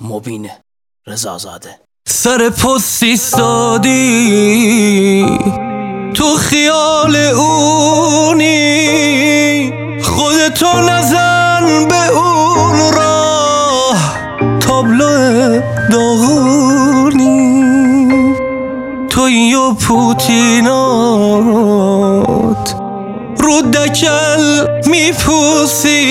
مبین رضازاده. سر پست ایستادی تو خیال اونی، خودتو نزن به اون راه، تابلو داغونی توی و پوتینات رو دکل میپوسی،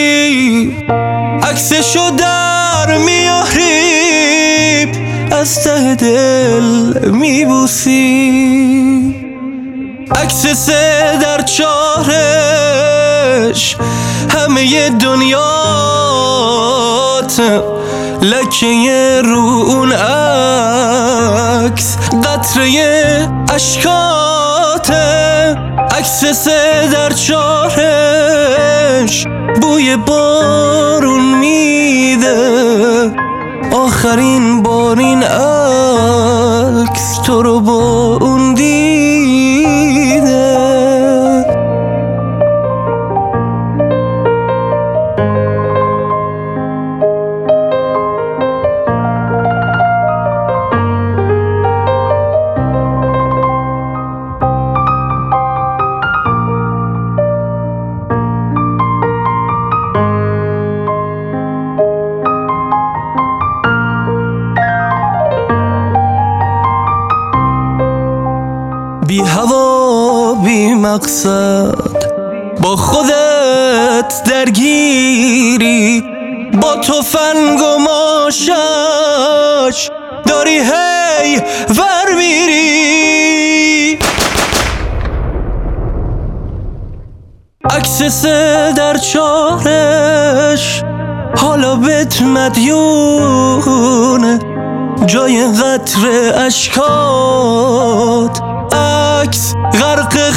عکسشو در میاری از ته دل میبوسی، عکس سه در چارش همه دنیات، لکه رو اون عکس قطره اشکاته، عکس سه در چارش بوی بارون میده، آخرین بار این عکس تو رو با اون دیده. بی هوا بی مقصد با خودت درگیری، با تفنگ و ماشش داری هی ور میری، عکس سه در چارش حالا بهت مدیونه، جای قطره اشکات عکس غرق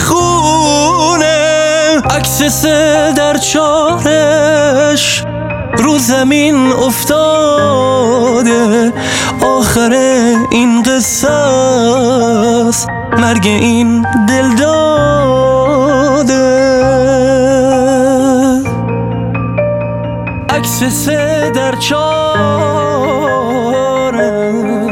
خونه، عکس سه در چارش رو زمین افتاده، آخر این قصه است مرگ این دل داده، عکس سه در چارش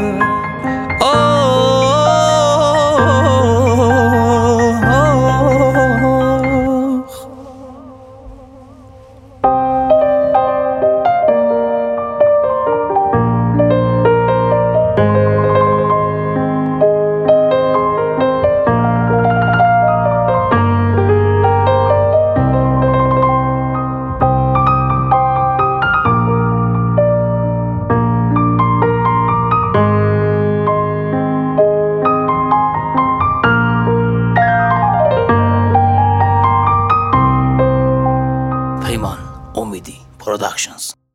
پیمان امیدی پروداکشنز.